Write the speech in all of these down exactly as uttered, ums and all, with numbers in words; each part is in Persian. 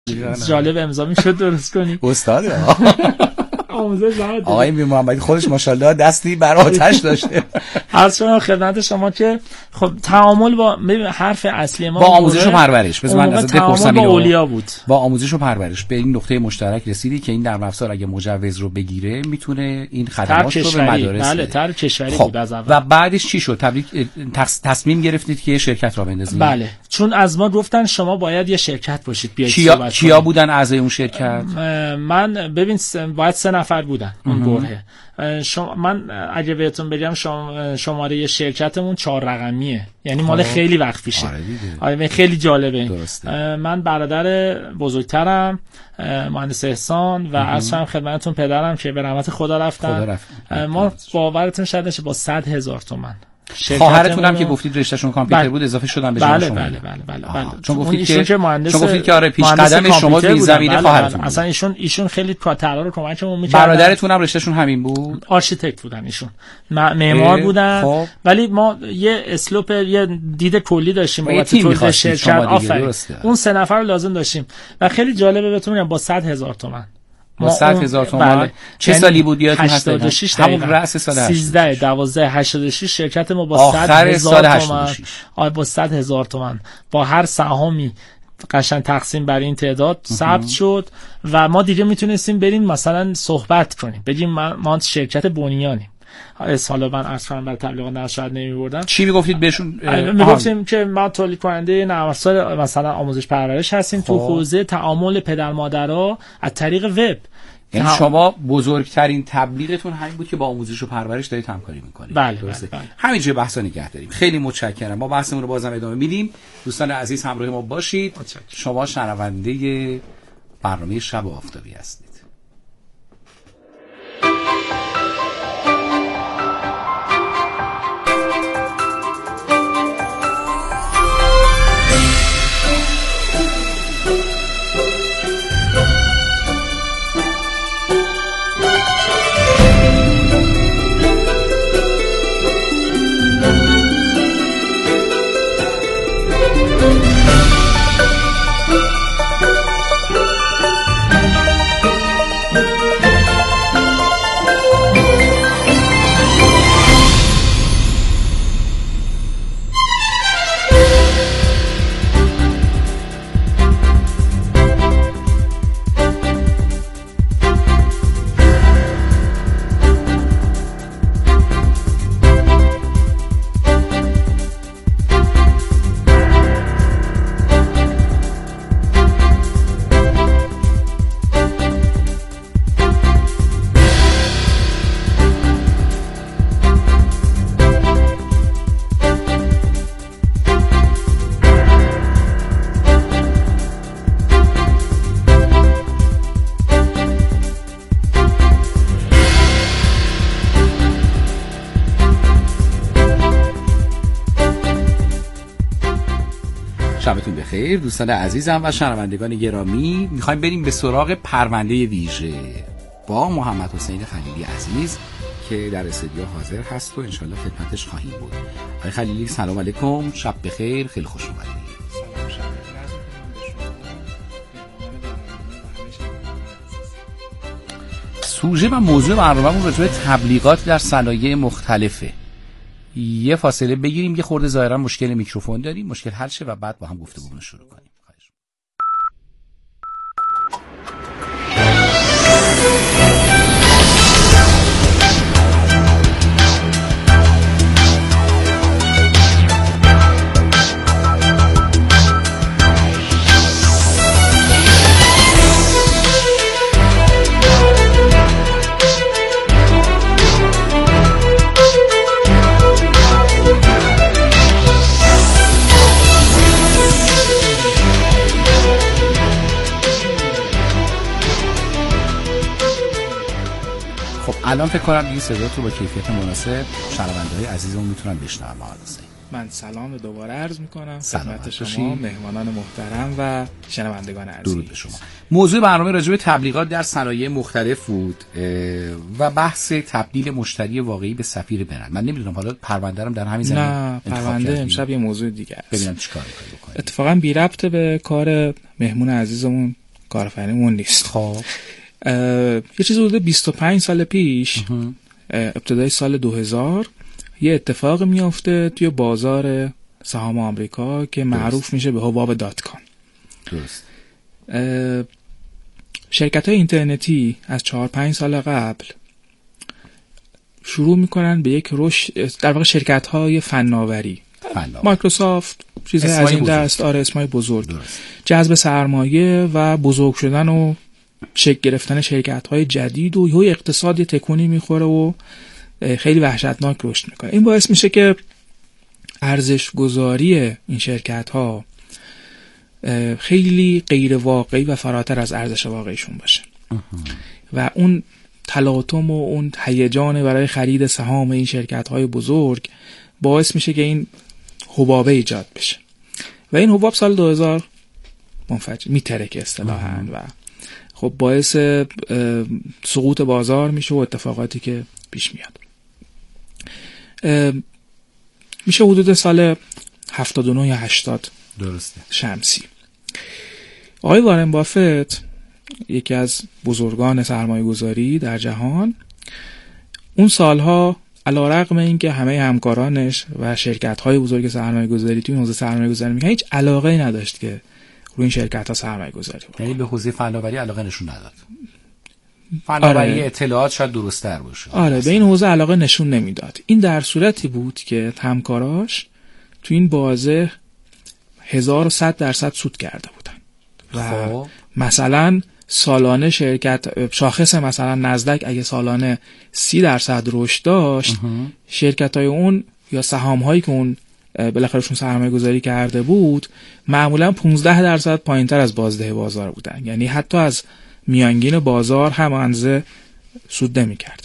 جالب امضا میشد درست کنی. استاد آموزش زد. آقای میر محمدی خودش ماشاءالله دستی بر آتش داشته. عرض شما خدمت شما که خب تعامل با حرف اصلی ما با آموزش و پرورش، بذار من ازت بپرسم، با اولیا بود. با آموزش و پرورش به این نقطه مشترک رسیدی که این نرم افزار اگه مجوز رو بگیره میتونه این خدمات رو به مدارس بله طرح کشوری خب. بود از اول. و بعدش چی شد؟ تبریک تصمیم گرفتید که یه شرکت را بندازید؟ بله، چون از ما گفتن شما باید یه شرکت باشید بیاید. کیا کیا بودن اعضای اون شرکت؟ من ببین باید سه نفر بودن اون گروه. شما من اگه بهتون بگم شما شماره شرکتمون چهار رقمیه، یعنی مال خیلی وقت پیشه. آره خیلی جالبه. درسته. من برادر بزرگترم مهندس احسان و اصلا خدمتتون پدرم که به رحمت خدا رفتن. خدا رفت. ما باورتون شاید نشه با صد هزار تومان خواهرتون هم که گفتید رشتهشون کامپیوتر بود اضافه شدن به بله شما. بله بله بله بله. چون گفتید که که مهندس چون گفتید که آره پیش قدم شما تو زمینه بله خواهرتون بله. اصلا ایشون ایشون خیلی کارا رو کمکمون می‌کردن. برادرتون هم رشتهشون همین بود؟ آرشیتکت بودن ایشون. معمار بودن. خب. ولی ما یه اسلوپ یه دید کلی داشتیم با تیم شرکت آفرین. اون سه نفر رو لازم داشتیم و خیلی جالبه بهتون میگم با صد هزار تومان با صد هزار تومان. بله. چه سالی بود یادتون هست؟ هشتاد و شش همون رأس سال سیزده دوازده هشتاد و شش شرکت ما با صد هزار تومان آ با صد هزار تومان با هر سهامی قشنگ تقسیم بر این تعداد ثبت شد و ما دیگه میتونستیم بریم مثلا صحبت کنیم بگیم ما, ما شرکت بنیانیم. حالا من اصلا بر تبلیغات نشد نمی‌بردم. چی میگفتید بهشون؟ میگفتیم که ما تولید کننده نرم افزار مثلا آموزش پرورش هستیم تو حوزه تعامل پدر مادرها از طریق وب. یعنی شما بزرگترین تبلیغتون همین بود که با آموزش و پرورش دارید همکاری میکنید. بله بله, بله. همینجا بحثا نگه داریم. خیلی متشکرم. ما بحثمون رو بازم ادامه میدیم. دوستان عزیز همراه ما باشید. متشکرم. شما شنونده برنامه شب آفتابی هستید. شبتون بخیر دوستان عزیزم و شنوندگان گرامی. میخوایم بریم به سراغ پرونده ویژه با محمد حسین خلیلی عزیز که در استودیو حاضر هست و انشالله خدمتش خواهیم بود. آقای خلیلی سلام علیکم، شب بخیر، خیلی خوش اومدید. سوژه و موضوع برنامه‌مون راجع به تبلیغات در صنایع مختلفه. یه فاصله بگیریم، یه خورده ظاهرا مشکل میکروفون داریم، مشکل حل شه و بعد با هم گفتگو رو شروع کنیم. الان فکر کنم دیگه صداتون با کیفیت مناسب شنونده‌های عزیزمون میتونن بشنون. من سلام دوباره عرض میکنم خدمت شما مهمانان محترم و شنوندگان عزیز. درود به شما. موضوع برنامه راجع به تبلیغات در صنایع مختلف بود و بحث تبدیل مشتری واقعی به سفیر برند. من نمیدونم حالا پرونده‌ام در همین زمینه. نه پرونده امشب یه موضوع دیگه است. ببینم چیکار می‌کنید. اتفاقا بی ربط به کار مهمون عزیزمون کارآفرینمون نیست. خب یه چیز حدود بیست و پنج سال پیش ابتدای سال دو هزار یه اتفاق میافته توی بازار سهام آمریکا که معروف میشه به حباب دات کام. درست. شرکت‌های اینترنتی از چهار پنج سال قبل شروع میکنن به یک رشد، در واقع شرکت‌های فناوری، مایکروسافت، چیزهای از این دست، آره اسمای بزرگ، درست. جذب سرمایه و بزرگ شدن و شکل گرفتن شرکت‌های جدید و یه اقتصادی تکونی میخوره و خیلی وحشتناک رشد میکنه. این باعث میشه که ارزش گذاری این شرکت‌ها خیلی غیر واقعی و فراتر از ارزش واقعیشون باشه و اون تلاطم و اون هیجان برای خرید سهام این شرکت‌های بزرگ باعث میشه که این حبابه ایجاد بشه و این حباب سال دو هزار منفجر میترکه اصطلاحاً و خب باعث سقوط بازار میشه و اتفاقاتی که پیش میاد. میشه حدود سال هفتاد و نه یا هشتاد درسته شمسی. آقای وارن بافت یکی از بزرگان سرمایه گذاری در جهان اون سالها علیرغم اینکه همه همکارانش و شرکت‌های بزرگ سرمایه گذاری توی این حوزه سرمایه گذاری میکنن هیچ علاقه‌ای نداشت که روی این شرکت‌ها سرمایه گذاری کنه. یعنی به حوزه فناوری علاقه نشون نداد. فناوری آره. اطلاعات شاید درست‌تر باشه. آره اصلا. به این حوزه علاقه نشون نمیداد. این در صورتی بود که همکاراش تو این بازه هزار و صد درصد سود کرده بودن و خب. مثلا سالانه شرکت شاخص مثلا نزدک اگه سالانه سی درصد رشد داشت شرکت‌های اون یا سهام‌هایی که اون بالاخرهشون سرمایه گذاری کرده بود معمولا پانزده درصد پایین‌تر از بازده بازار بودن، یعنی حتی از میانگین بازار هم اندازه سود نمی‌کرد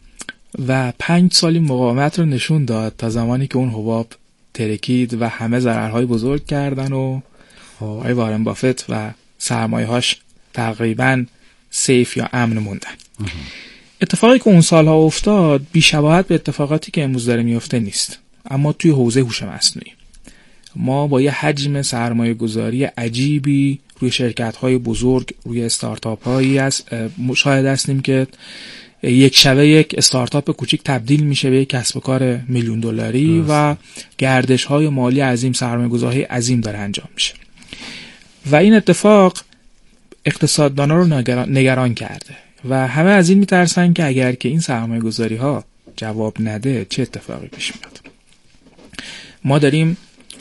و پنج سالی مقاومت رو نشون داد تا زمانی که اون حباب ترکید و همه ضررهای بزرگ کردن و آقای وارن بافت و سرمایه‌هاش تقریباً سیف یا امن موندن. اتفاقی که اون سالها افتاد بی‌شباهت به اتفاقاتی که امروز داره میفته نیست، اما توی حوزه هوش مصنوعی ما با یه حجم سرمایه گذاری عجیبی روی شرکت‌های بزرگ، روی استارتاپ‌هایی از مشاهده هستیم که یک شبه یک استارتاپ کوچیک تبدیل میشه به یک کسب و کار میلیون دلاری و گردش‌های مالی عظیم، سرمایه‌گذاری عظیم داره انجام میشه و این اتفاق اقتصاددانا رو نگران کرده و همه از این میترسن که اگر که این سرمایه‌گذاری‌ها جواب نده چه اتفاقی پیش میاد. ما داریم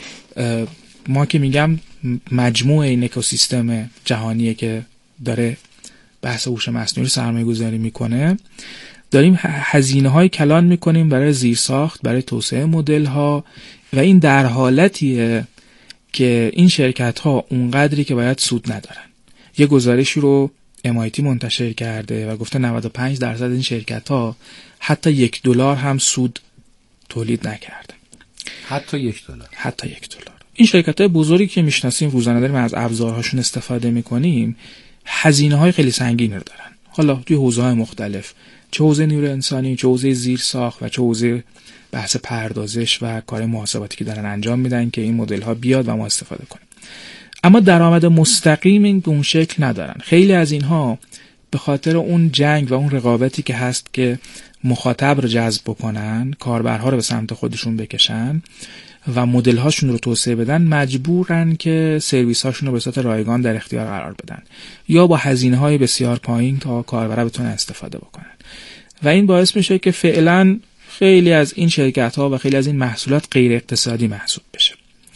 ما که میگم مجموع این اکوسیستم جهانیه که داره بحث هوش مصنوعی سرمایه گذاری میکنه، داریم هزینه های کلان میکنیم برای زیرساخت، برای توسعه مدل ها و این در حالتیه که این شرکت ها اونقدری که باید سود ندارن. یه گزارشی رو ام آی تی منتشر کرده و گفته نود و پنج درصد این شرکت ها حتی یک دلار هم سود تولید نکرده. حتی یک دلار. حتی یک دلار. این شرکت‌های بزرگی که میشناسیم روزانه داریم از ابزارهاشون استفاده میکنیم، هزینه‌های خیلی سنگینی رو دارن. حالا توی حوزه‌های مختلف، چه حوزه نیروی انسانی، چه حوزه زیرساخت و چه حوزه بحث پردازش و کار محاسباتی که دارن انجام میدن که این مدل‌ها بیاد و ما استفاده کنیم. اما درآمد مستقیم این به اون شکل ندارن. خیلی از اینها به خاطر اون جنگ و اون رقابتی که هست که مخاطب رو جذب بکنن، کاربرها رو به سمت خودشون بکشن و مدل هاشون رو توسعه بدن، مجبورن که سرویس هاشون رو به صورت رایگان در اختیار قرار بدن یا با هزینه های بسیار پایین تا کاربرا بتونن استفاده بکنن و این باعث میشه که فعلا خیلی از این شرکت ها و خیلی از این محصولات غیر اقتصادی محسوب بشه.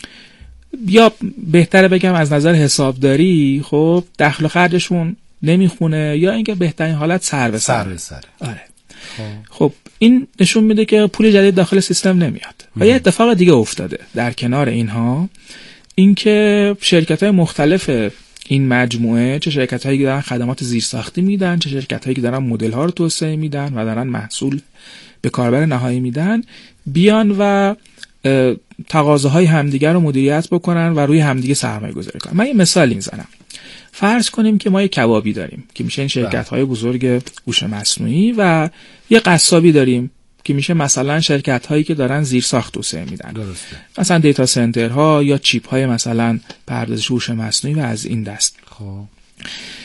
یا بهتره بگم از نظر حسابداری خب دخل و خرجشون نمیخونه یا اینکه بهترین حالت سر به سر. سر به سر. آره. خب این نشون میده که پول جدید داخل سیستم نمیاد. و یه اتفاق دیگه افتاده در کنار اینها، اینکه شرکت‌های مختلف این مجموعه، چه شرکت‌هایی که دارن خدمات زیرساختی میدن، چه شرکت‌هایی که دارن مدل‌ها رو توسعه میدن و دارن محصول به کاربر نهایی میدن، بیان و تقاضاهای همدیگه رو مدیریت بکنن و روی همدیگه سرمایه گذاری کنن. من یه مثالی میزنم. فرض کنیم که ما یه کبابی داریم که میشه این شرکت‌های بزرگ هوش مصنوعی و یه قصابی داریم که میشه مثلا شرکت‌هایی که دارن زیرساخت توسعه میدن. درسته. مثلا دیتا سنترها یا چیپ‌های مثلا پردازش هوش مصنوعی و از این دست. خب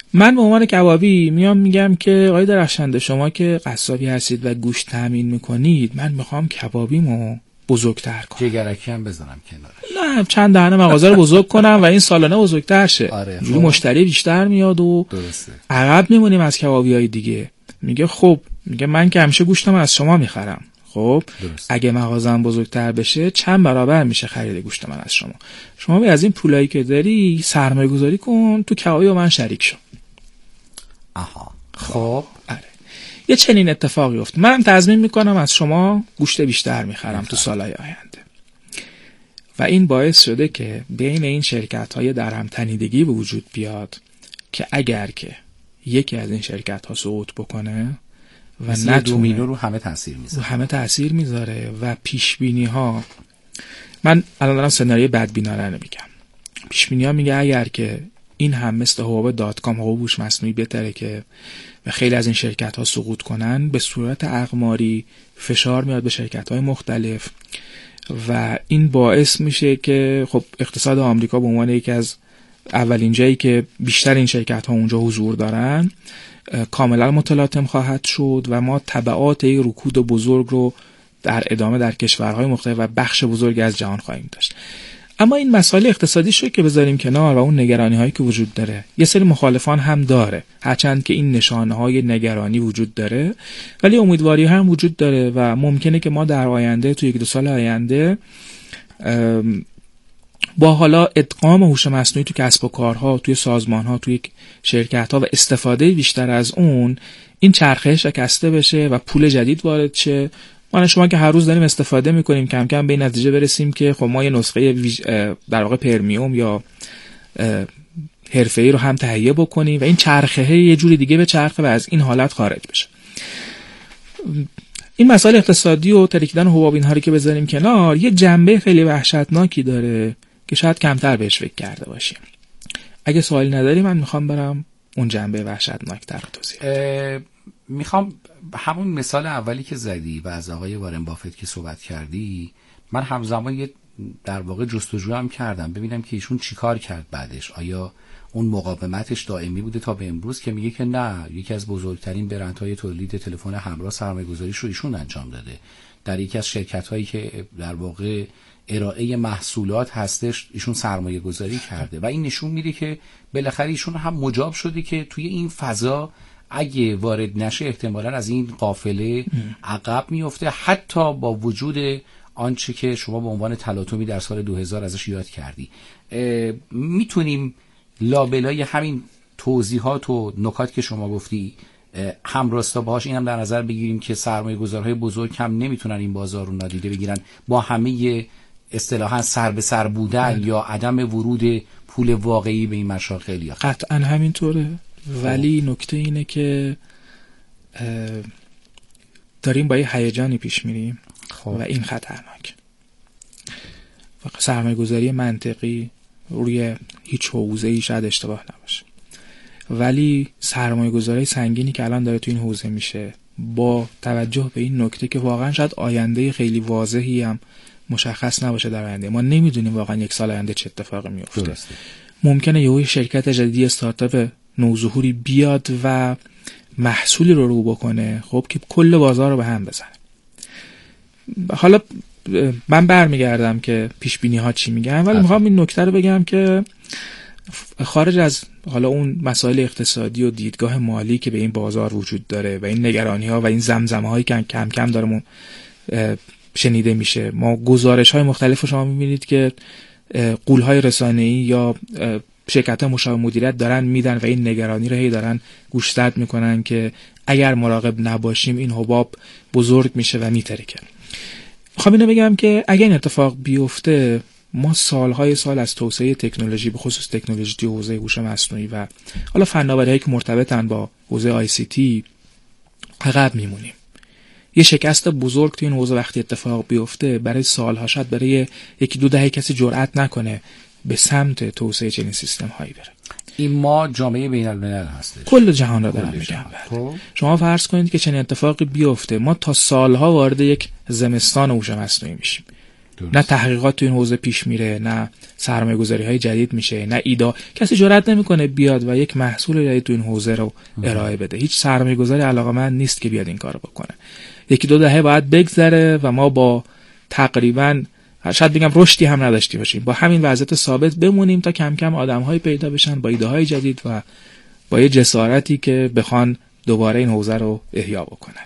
من به عنوان کبابی میام میگم که آقای درخشنده شما که قصابی هستید و گوشت تامین میکنید، من میخوام کبابیمو بزرگتر کنم، جگرکی هم بذارم کنارش، نه چند دهنه مغازه رو بزرگ کنم و این سالانه بزرگتر شه. آره خب. مشتری بیشتر میاد و درسته عقب میمونیم از کبابیای دیگه. میگه خب میگه من که همیشه گوشتم از شما میخرم، خب درست. اگه مغازه‌ام بزرگتر بشه چند برابر میشه خرید گوشت من از شما. شما از این پولایی که داری سرمایه گذاری کن تو کبابی و من شریک شو. آها خب آره. یه چنین اتفاقی افت. من تضمین میکنم از شما گوشت بیشتر میخرم تو سالهای آینده. و این باعث شده که بین این شرکت‌های در هم تنیدگی به وجود بیاد که اگر که یکی از این شرکت‌ها سقوط بکنه و نه دومینو رو همه تاثیر میذاره، رو همه تاثیر میذاره و پیش بینی ها، من الان دارم سناریوی بدبینانه میگم، پیش بینی ها میگه اگر که این هم مثل حباب دات کام حقوق هوش مصنوعی بهتره که و خیلی از این شرکت ها سقوط کنن، به صورت اقماری فشار میاد به شرکت های مختلف و این باعث میشه که خب اقتصاد آمریکا به عنوان یکی از اولین جایی که بیشتر این شرکت ها اونجا حضور دارن کاملا متلاطم خواهد شد و ما تبعات یک رکود بزرگ رو در ادامه در کشورهای مختلف و بخش بزرگی از جهان خواهیم داشت. اما این مسائل اقتصادی شو که بذاریم کنار و اون نگرانی هایی که وجود داره، یه سری مخالفان هم داره، هرچند که این نشانه های نگرانی وجود داره ولی امیدواری هم وجود داره و ممکنه که ما در آینده تو یک دو سال آینده با حالا ادغام هوش مصنوعی تو کسب و کارها، توی سازمانها، توی شرکت‌ها و استفاده بیشتر از اون، این چرخه شکسته بشه و پول جدید وارد شه. ما شما که هر روز داریم استفاده میکنیم کم کم به این نتیجه برسیم که خب ما یه نسخه در واقع پرمیوم یا حرفه‌ای رو هم تهیه بکنیم و این چرخه یه جوری دیگه به چرخه و از این حالت خارج بشه. این مسائل اقتصادی و ترکیدن حباب اینها رو که بذاریم کنار، یه جنبه خیلی وحشتناکی داره که شاید کمتر بهش فکر کرده باشیم. اگه سوالی نداری من میخوام برم اون جنبه وحشتناک رو توضیح. میخوام همون مثال اولی که زدی و از آقای وارن بافت که صحبت کردی، من همزمان یه در واقع جستجو هم کردم ببینم که ایشون چیکار کرد بعدش. آیا اون مقاومتش دائمی بوده تا به امروز که میگه که نه، یکی از بزرگترین برندهای تولید تلفن همراه سرمایه‌گذاریش رو ایشون انجام داده، در یکی از شرکت‌هایی که در واقع ارائه محصولات هستش ایشون سرمایه گذاری کرده و این نشون میده که بالاخره ایشون هم مجاب شده که توی این فضا اگه وارد نشه احتمالاً از این قافله عقب میفته، حتی با وجود آنچه که شما به عنوان تلاطمی در سال دو هزار ازش یاد کردی. میتونیم لابلای همین توضیحات و نکات که شما گفتی هم راستا باهاش اینم در نظر بگیریم که سرمایه گذارهای بزرگ هم نمیتونن این بازار رو نادیده بگیرن با همه اصطلاحاً سر به سر بودن اه. یا عدم ورود پول واقعی به این مشاغل. یا قطعا همینطوره، ولی نکته اینه که داریم با یه هیجانی پیش میریم و این خطرناک. سرمایه گذاری منطقی روی هیچ حوزه‌ای شاید اشتباه نباشه، ولی سرمایه گذاری سنگینی که الان داره تو این حوزه میشه با توجه به این نکته که واقعا شاید آینده خیلی واضحی هم مشخص نباشه در آینده، ما نمیدونیم واقعا یک سال آینده چه اتفاقی میفته. درسته. ممکنه یه شرکت جدیدی استارتاپ نوظهوری بیاد و محصولی رو رو بکنه خب که کل بازار رو به هم بزنه. حالا من برمیگردم که پیش بینی ها چی میگن، ولی میخوام این نکته رو بگم که خارج از حالا اون مسائل اقتصادی و دیدگاه مالی که به این بازار وجود داره و این نگرانی ها و این زمزمه هایی که کم کم داره شنیده میشه، ما گزارش های مختلف رو شما میبینید که غول های رسانه‌ای یا شرکت های مشاور مدیریت دارن میدن و این نگرانی رو هی دارن گوشزد میکنن که اگر مراقب نباشیم این حباب بزرگ میشه و میترکه. میخوام اینو بگم که اگر این اتفاق بیفته ما سالهای سال از توسعه تکنولوژی به خصوص تکنولوژی توی حوزه هوش مصنوعی و حالا فناوری‌هایی که مرتبطن با حوزه آی سی تی عقب میمونیم. یه شکست بزرگ توی این حوزه وقتی اتفاق بیفته برای سالها شاید برای یکی دو دهه کسی جرئت نکنه به سمت توسعه چنین سیستم هایی بره. این ما جامعه بین الملل هستش، کل جهان را دارم میگم. شما فرض کنید که چنین اتفاقی بیفته، ما تا سالها وارد یک زمستان هوش مصنوعی میشیم. درست. نه تحقیقات تو این حوزه پیش میره، نه سرمایه گذاری های جدید میشه، نه ایده. کسی جرئت نمیکنه بیاد و یک محصول جدید تو این حوزه رو ارائه بده. هیچ سرمایه گذاری علاقه‌مند نیست که بیاد این کارو بکنه. یکی دو دهه باید بگذره و ما با تقریبا شاید بگم رشدی هم نداشتی باشیم، با همین وضعیت ثابت بمونیم تا کم کم آدم‌های پیدا بشن با ایده‌های جدید و با یه جسارتی که بخوان دوباره این حوزه رو احیا بکنن.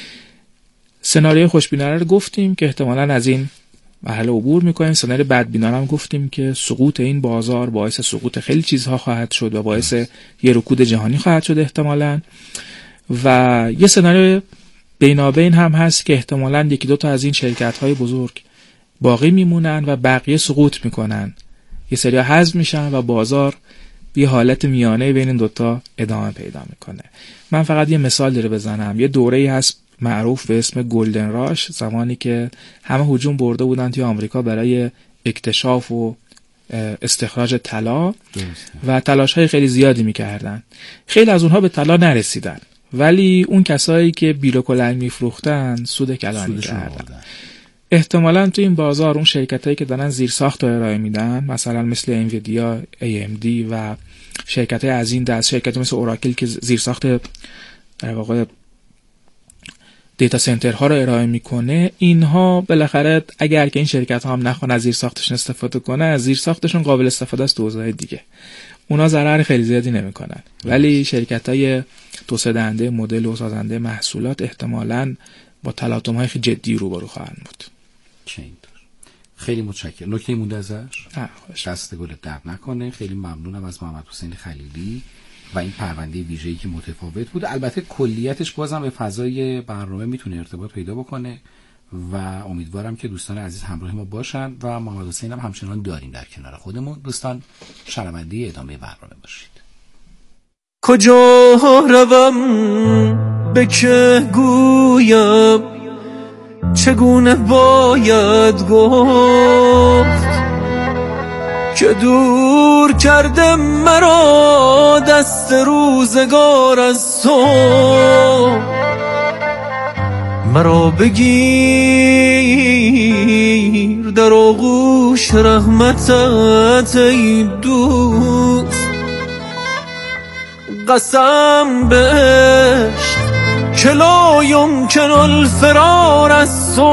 سناریوی خوشبینانه رو گفتیم که احتمالاً از این مرحله عبور می‌کنیم. سناریوی بدبینانه هم گفتیم که سقوط این بازار باعث سقوط خیلی چیزها خواهد شد و باعث یه رکود جهانی خواهد شد احتمالاً. و یه سناریوی بینابین هم هست که احتمالاً یکی دو تا از این شرکت‌های بزرگ باقی میمونن و بقیه سقوط میکنن، یه سری حذف میشن و بازار یه حالت میانه بین این دوتا ادامه پیدا میکنه. من فقط یه مثال داره بزنم. یه دوره‌ای هست معروف به اسم گلدن راش، زمانی که همه هجوم برده بودن توی آمریکا برای اکتشاف و استخراج طلا و تلاش‌های خیلی زیادی میکردن. خیلی از اونها به طلا نرسیدن، ولی اون کسایی که بیل و کلنگ میفروختن سود کلانی کردن. احتمالاً تو این بازار اون شرکتایی که دارن زیرساخت رو ارائه میدن، مثلا مثل انویدیا، ای ام دی و شرکتای از این دست، شرکتی مثل اوراکل که زیرساخت در واقع دیتا سنترها رو ارائه میکنه، اینها بالاخره اگر که این شرکت ها هم نخوان از زیرساختشون استفاده کنه، از زیرساختشون قابل استفاده است تو حوزه‌های دیگه، اونا ضرر خیلی زیادی نمیکنن. ولی شرکتای توسعه دهنده مدل و سازنده محصولات احتمالاً با تلاطم‌های خیلی جدی روبرو خواهند بود. چه اینطور. خیلی متشکرم. نکته مونده ازش؟ دست گل درد نکنه. خیلی ممنونم از محمد حسین خلیلی و این پرونده ویژه‌ای که متفاوت بود. البته کلیتش بازم به فضای برنامه میتونه ارتباط پیدا بکنه و امیدوارم که دوستان عزیز همراه ما باشن و محمد حسین هم همچنان داریم در کنار خودمون. دوستان شنونده ادامه برنامه باشید. کجا روم به که گویم، چگونه باید گفت که دور کرده مرا دست روزگار از تو. مرا بگیر در آغوش رحمتت ای دوست، قسم به عشق که لا یمکن الفرار از تو.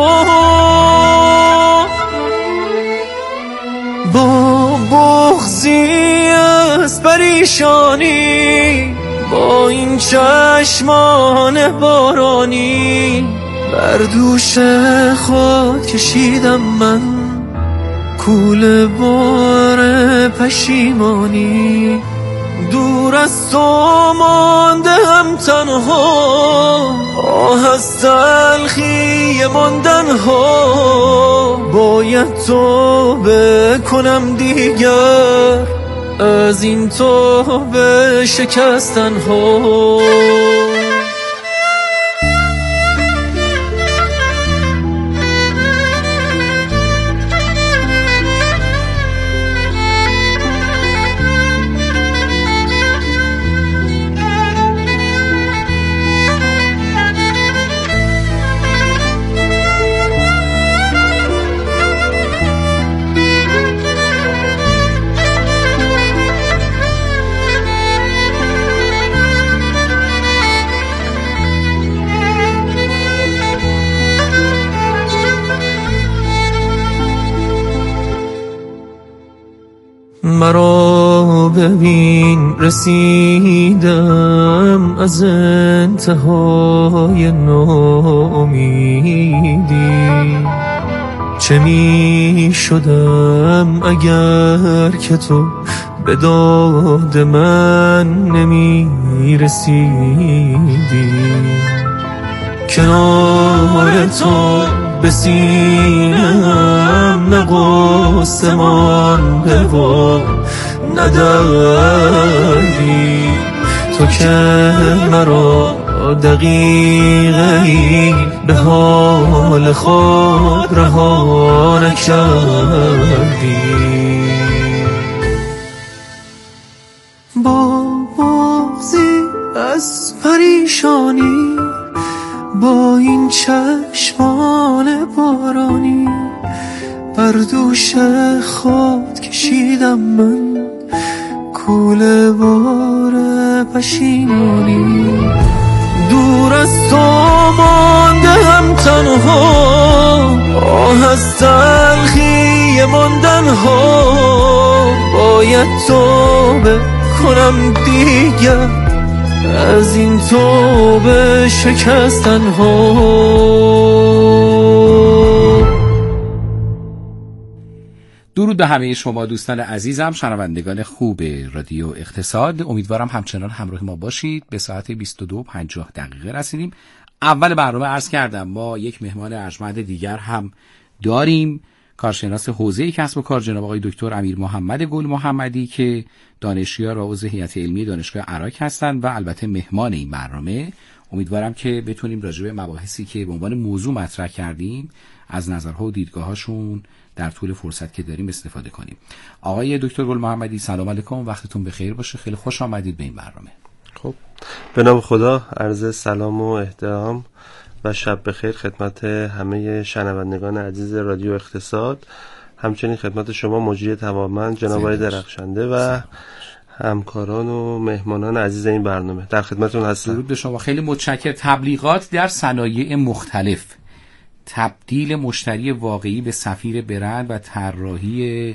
با بغضی از پریشانی، با این چشمان بارانی، بر دوش خود کشیدم من کوله بار پشیمانی. دور از تو مانده هم تنها، آه از تلخی ماندن ها. باید تو بکنم دیگر از این تو به شکستن ها. مرا ببین رسیدم از انتهای ناامیدی، چه می شدم اگر که تو به داد من نمی رسیدی. کنار تو به سینم نقصه مانده و نداری، تو که مرا دقیقی به حال خود رها نکردی. با بغضی از پریشانی، با این چشمان بارانی، بر دوش خود کشیدم من کوله بار پشیمانی. دور از تو ماندم تنها، آه از تلخی ماندن ها. باید توبه کنم دیگر از این توبه شکستن ها. درود به همه شما دوستان عزیزم، شنوندگان خوب رادیو اقتصاد. امیدوارم همچنان همراه ما باشید. به ساعت بیست و دو و پنجاه دقیقه رسیدیم. اول برنامه عرض کردم ما یک مهمان ارجمند دیگر هم داریم، کارشناس حوزه کسب و کار جناب آقای دکتر امیر محمد گل محمدی که دانشیار و عضو هیئت علمی دانشگاه عراق هستند و البته مهمان این برنامه. امیدوارم که بتونیم راجع به مباحثی که به عنوان موضوع مطرح کردیم از نظرها و دیدگاهاشون در طول فرصت که داریم استفاده کنیم. آقای دکتر گل محمدی سلام علیکم، وقتتون بخیر باشه. خیلی خوش آمدید به این برنامه. خب به نام خدا، عرض سلام و احترام و شب بخیر خدمت همه شنوندگان عزیز رادیو اقتصاد، همچنین خدمت شما مجری تماما جناب آقای درخشنده و همکاران و مهمانان عزیز این برنامه. در خدمتتون هستم. درود به شما. خیلی متشکرم. تبلیغات در صنایع مختلف، تبدیل مشتری واقعی به سفیر برند و طراحی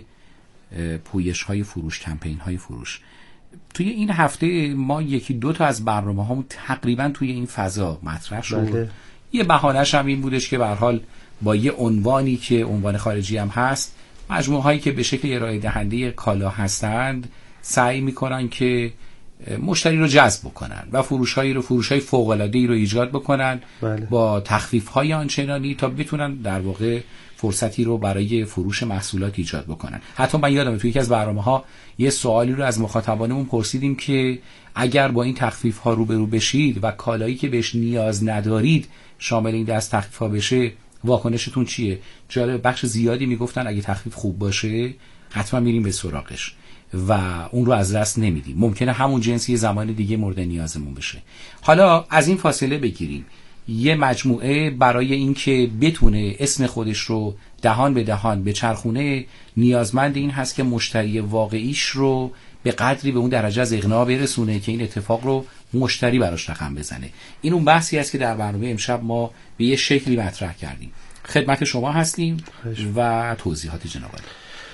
پویش‌های فروش، کمپین‌های فروش. توی این هفته ما یکی دو تا از برنامه‌هامون تقریبا توی این فضا مطرح شد. بله. یه بهانه‌اش هم این بودش که به هر حال با یه عنوانی که عنوان خارجی هم هست، مجموعه‌هایی که به شکل ارائه دهنده کالا هستند سعی می‌کنن که مشتری رو جذب بکنن و فروش‌هایی رو فروش‌های فوق‌العاده‌ای رو ایجاد بکنن. بله. با تخفیف‌های آنچنانی تا بتونن در واقع فرصتی رو برای فروش محصولات ایجاد بکنن. حتی من یادمه توی یکی از برنامه‌ها یه سوالی رو از مخاطبانمون پرسیدیم که اگر با این تخفیف‌ها روبرو بشید و کالایی که بهش نیاز ندارید شامل این دست تخفیف‌ها بشه، واکنشتون چیه؟ جالب، بخش زیادی میگفتن اگه تخفیف خوب باشه حتما میریم به سراغش و اون رو از دست نمیدیم. ممکنه همون جنسی زمان دیگه مورد نیازمون بشه. حالا از این فاصله بگیریم یه مجموعه برای اینکه بتونه اسم خودش رو دهان به دهان به چرخونه، نیازمند این هست که مشتری واقعیش رو به قدری به اون درجه از اقناع برسونه که این اتفاق رو مشتری براش رقم بزنه. این اون بحثی است که در برنامه امشب ما به یه شکلی مطرح کردیم. خدمت شما هستیم و توضیحات جناب عالی.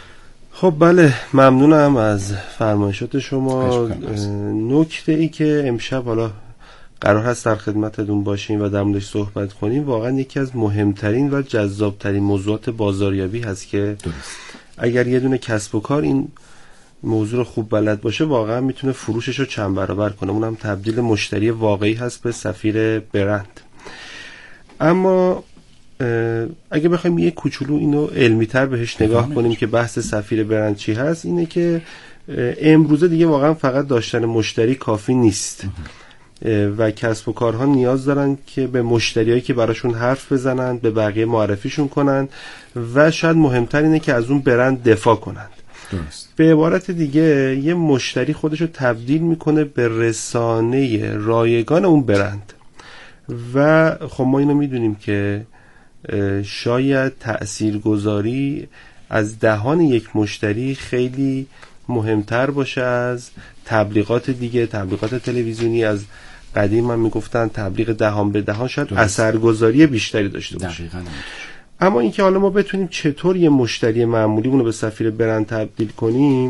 خب بله، ممنونم از فرمایشات شما. نکته ای که امشب حالا قرار هست در خدمتتون باشیم و در موردش صحبت کنیم واقعا یکی از مهمترین و جذابترین موضوعات بازاریابی هست که درست. اگر یه دونه کسب و کار این موضوع رو خوب بلد باشه واقعا میتونه فروشش رو چند برابر کنه. اونم تبدیل مشتری واقعی هست به سفیر برند. اما اگه بخوایم یه کوچولو اینو علمی‌تر بهش نگاه کنیم که بحث سفیر برند چی هست، اینه که امروزه دیگه واقعا فقط داشتن مشتری کافی نیست و کسب و کارها نیاز دارن که به مشتریایی که براشون حرف بزنن، به بقیه معرفیشون کنن و شاید مهمتر اینه که از اون برند دفاع کنن. درست. به عبارت دیگه یه مشتری خودشو تبدیل میکنه به رسانه رایگان اون برند و خب ما اینو میدونیم که شاید تأثیرگذاری از دهان یک مشتری خیلی مهمتر باشه از تبلیغات دیگه. تبلیغات تلویزیونی از قدیم من میگفتن تبلیغ دهان به دهان شاید اثرگذاری بیشتری داشته باشه. دقیقاً. اما اینکه حالا ما بتونیم چطور یه مشتری معمولی اونو به سفیر برند تبدیل کنیم،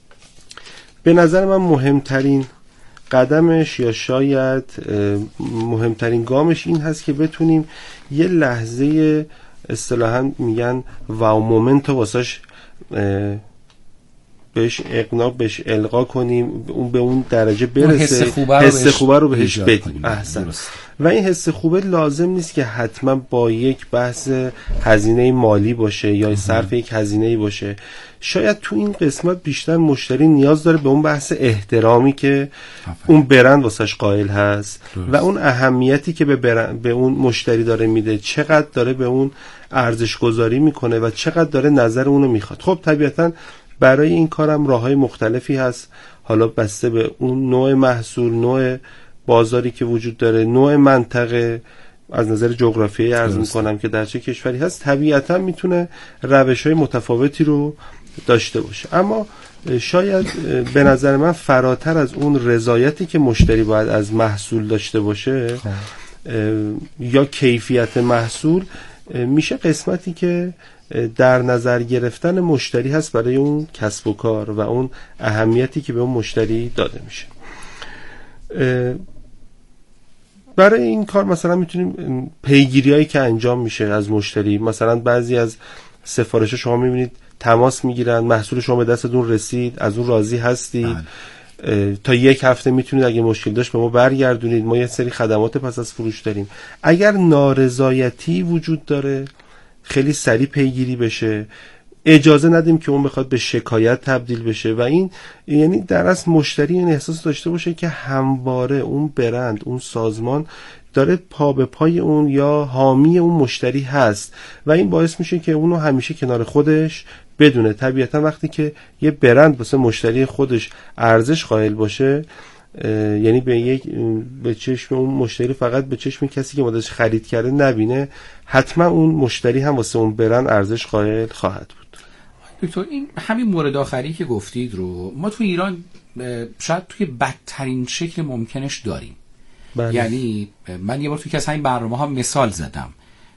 به نظر من مهمترین قدمش یا شاید مهمترین گامش این هست که بتونیم یه لحظه اصطلاحاً میگن واو مومنت رو واسش بهش اقناع بهش القا کنیم، اون به اون درجه برسه، حس خوبه رو بهش بدیم. احسن. و این حس خوبه لازم نیست که حتما با یک بحث هزینه مالی باشه یا صرف یک هزینه‌ای باشه. شاید تو این قسمت بیشتر مشتری نیاز داره به اون بحث احترامی که اون برند واسش قائل هست درست. و اون اهمیتی که به, برند، به اون مشتری داره میده، چقدر داره به اون ارزش گذاری میکنه و چقدر داره نظر اونو میخواد. خب طبیعتاً برای این کارم راههای مختلفی هست، حالا بسته به اون نوع محصول، نوع بازاری که وجود داره، نوع منطقه، از نظر جغرافیایی عرض میکنم که در چه کشوری هست، طبیعتا میتونه روش‌های متفاوتی رو داشته باشه. اما شاید به نظر من فراتر از اون رضایتی که مشتری باید از محصول داشته باشه یا کیفیت محصول، میشه قسمتی که در نظر گرفتن مشتری هست برای اون کسب و کار و اون اهمیتی که به اون مشتری داده میشه. برای این کار مثلا میتونیم پیگیری هایی که انجام میشه از مشتری، مثلا بعضی از سفارش شما میبینید تماس میگیرن، محصول شما به دستتون رسید، از اون راضی هستید، تا یک هفته میتونید اگه مشکل داشت به ما برگردونید، ما یه سری خدمات پس از فروش داریم. اگر نارضایتی وجود داره خیلی سریع پیگیری بشه، اجازه ندیم که اون بخواد به شکایت تبدیل بشه و این یعنی در اصل مشتری این احساس داشته باشه که همواره اون برند، اون سازمان داره پا به پای اون یا حامی اون مشتری هست و این باعث میشه که اونو همیشه کنار خودش بدونه. طبیعتا وقتی که یه برند واسه مشتری خودش ارزش قائل باشه، یعنی به یک به چشم اون مشتری فقط به چشم کسی که مدتش خرید کرده نبینه، حتما اون مشتری هم واسه اون برند ارزش قائل خواهد بود. دکتر این همین مورد آخری که گفتید رو ما تو ایران شاید توی بدترین شکل ممکنش داریم. بله. یعنی من یه بار توی از همین برنامه ها مثال زدم،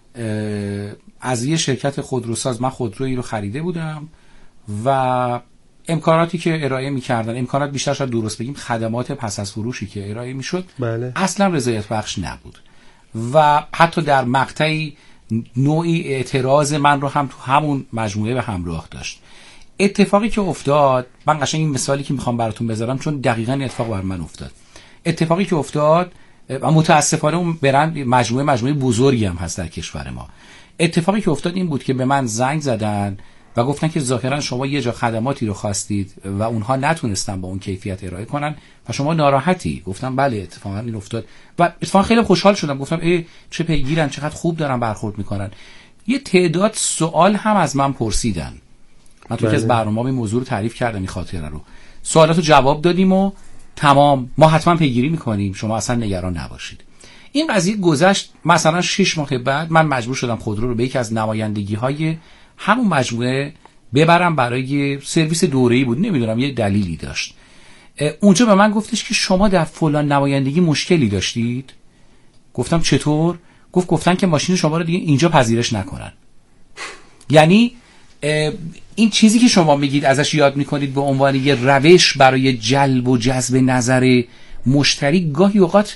از یه شرکت خودروساز من خودرویی رو خریده بودم و امکاناتی که ارائه می‌کردن، امکانات بیشتر شاید درست بگیم خدمات پس از فروشی که ارائه می‌شد، بله. اصلا رضایت بخش نبود و حتی در مقطعی نوعی اعتراض من رو هم تو همون مجموعه به همراه داشت. اتفاقی که افتاد، من قشنگ این مثالی که میخوام براتون بذارم چون دقیقاً اتفاق بر من افتاد. اتفاقی که افتاد و متاسفانه اون برند مجموعه مجموعه بزرگی هم هست در کشور ما. اتفاقی که افتاد این بود که به من زنگ زدن و گفتن که ظاهرا شما یه جا خدماتی رو خواستید و اونها نتونستن با اون کیفیت ارائه کنن و شما ناراحتی. گفتم بله اتفاقا این افتاد و اتفاقا خیلی خوشحال شدم. گفتم ای چه پیگیرن، چقدر خوب دارن برخورد میکنن. یه تعداد سوال هم از من پرسیدن. من تو از برنامه‌ام این موضوع رو تعریف کردم، این خاطره رو. سوالاتو جواب دادیم و تمام، ما حتما پیگیری میکنیم، شما اصلا نگران نباشید. این قضیه گذشت. مثلا شش ماه بعد من مجبور شدم خودرو رو به یکی از نمایندگی‌های همون مجموعه ببرم برای سرویس دوره‌ای بود، نمیدونم یه دلیلی داشت. اونجا به من گفتش که شما در فلان نمایندگی مشکلی داشتید. گفتم چطور؟ گفت گفتن که ماشین شما رو دیگه اینجا پذیرش نکنن. یعنی این چیزی که شما میگید ازش یاد میکنید به عنوان یه روش برای جلب و جذب نظر مشتری، گاهی اوقات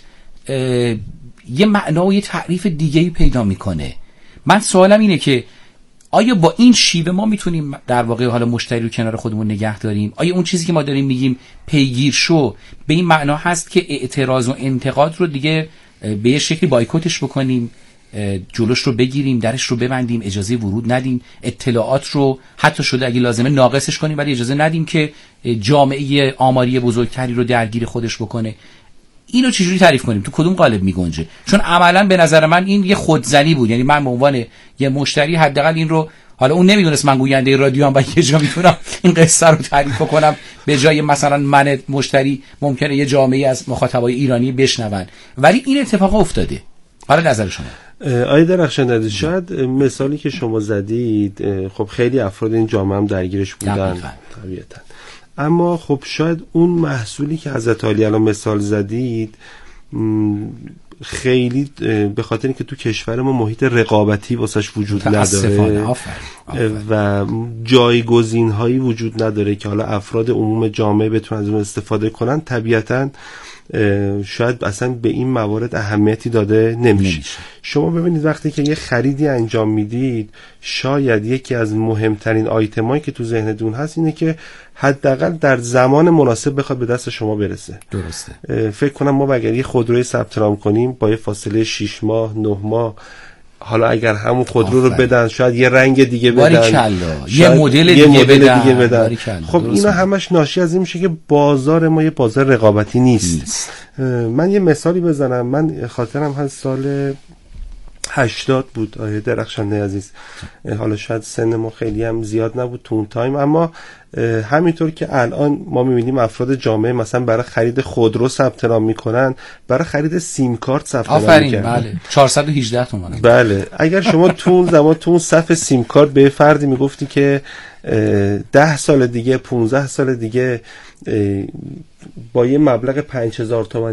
یه معنا و یه تعریف دیگه‌ای پیدا میکنه. من سوالم اینه که آیا با این شیوه ما میتونیم در واقع حالا مشتری رو کنار خودمون نگه داریم؟ آیا اون چیزی که ما داریم میگیم پیگیر شو به این معنا هست که اعتراض و انتقاد رو دیگه به یه شکلی بایکوتش بکنیم، جلوش رو بگیریم، درش رو ببندیم، اجازه ورود ندیم، اطلاعات رو حتی شده اگه لازمه ناقصش کنیم ولی اجازه ندیم که جامعه آماری بزرگتری رو درگیر خودش بکنه؟ اینو چجوری تعریف کنیم؟ تو کدوم قالب میگنجه؟ چون عملا به نظر من این یه خودزنی بود. یعنی من به عنوان یه مشتری حداقل این رو، حالا اون نمیدونست من گوینده رادیو ام و یه جا میتونم این قصه رو تعریف کنم، به جای مثلا من مشتری ممکنه یه جامعه از مخاطبای ایرانی بشنون، ولی این اتفاق افتاده. حالا نظر شما؟ آقای درخشان عزیز، شاید مثالی که شما زدید خب خیلی افراد این جامعه هم درگیرش بودن طبیعتا، اما خب شاید اون محصولی که حضرت عالی الان مثال زدید خیلی به خاطر اینکه تو کشور ما محیط رقابتی واسش وجود نداره و جایگزین هایی وجود نداره که حالا افراد عموم جامعه بتونن از اون استفاده کنن، طبیعتاً شاید اصلا به این موارد اهمیتی داده نمیشه. نمیشه. شما ببینید وقتی که یه خریدی انجام میدید، شاید یکی از مهمترین آیتمایی که تو ذهنتون هست اینه که حداقل در زمان مناسب بخواد به دست شما برسه. درسته. فکر کنم ما اگر یه خودروی ثبت نام کنیم با یه فاصله شش ماه نه ماه، حالا اگر همون خودرو رو بدن شاید یه رنگ دیگه بدن، یه مدل دیگه, مدل بدن. دیگه بدن. خب اینا همش ناشی از این میشه که بازار ما یه بازار رقابتی نیست. نیست. من یه مثالی بزنم. من خاطرم هست سال هشتاد بود آیه درخشنده عزیز. حالا شاید سن ما خیلی هم زیاد نبود تو اون تایم، اما همینطور که الان ما می‌بینیم افراد جامعه مثلا برای خرید خودرو ثبت نام میکنن، برای خرید سیم کارت ثبت نام میکنن. بله چهارصد و هجده تومان. بله اگر شما تو اون زمان تو اون صف سیم کارت به فردی میگفتی که ده سال دیگه پونزده سال دیگه با یه مبلغ پنج هزار تومان